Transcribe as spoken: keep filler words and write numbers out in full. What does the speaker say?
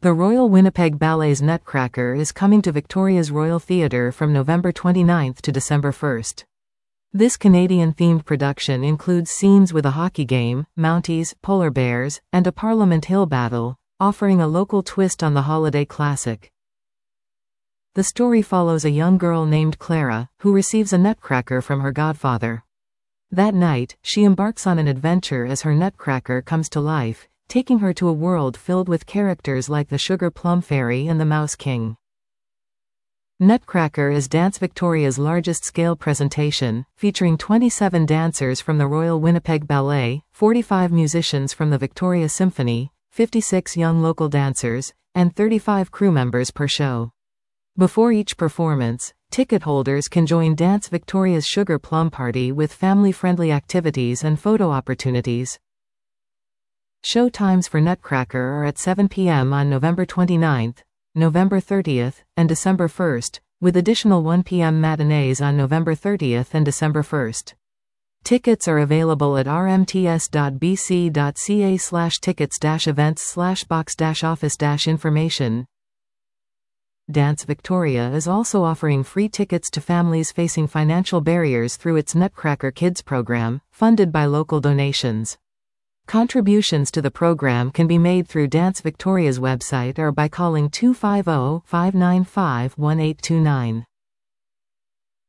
The Royal Winnipeg Ballet's Nutcracker is coming to Victoria's Royal Theatre from November twenty-ninth to December first. This Canadian-themed production includes scenes with a hockey game, Mounties, polar bears, and a Parliament Hill battle, offering a local twist on the holiday classic. The story follows a young girl named Clara, who receives a nutcracker from her godfather. That night, she embarks on an adventure as her nutcracker comes to life, taking her to a world filled with characters like the Sugar Plum Fairy and the Mouse King. Nutcracker is Dance Victoria's largest-scale presentation, featuring twenty-seven dancers from the Royal Winnipeg Ballet, forty-five musicians from the Victoria Symphony, fifty-six young local dancers, and thirty-five crew members per show. Before each performance, ticket holders can join Dance Victoria's Sugar Plum Party with family-friendly activities and photo opportunities. Show times for Nutcracker are at seven p m on November twenty-ninth, November thirtieth, and December first, with additional one p m matinees on November thirtieth and December first. Tickets are available at r m t s dot b c dot c a slash tickets dash events slash box dash office dash information. Dance Victoria is also offering free tickets to families facing financial barriers through its Nutcracker Kids program, funded by local donations. Contributions to the program can be made through Dance Victoria's website or by calling two five zero, five nine five, one eight two nine.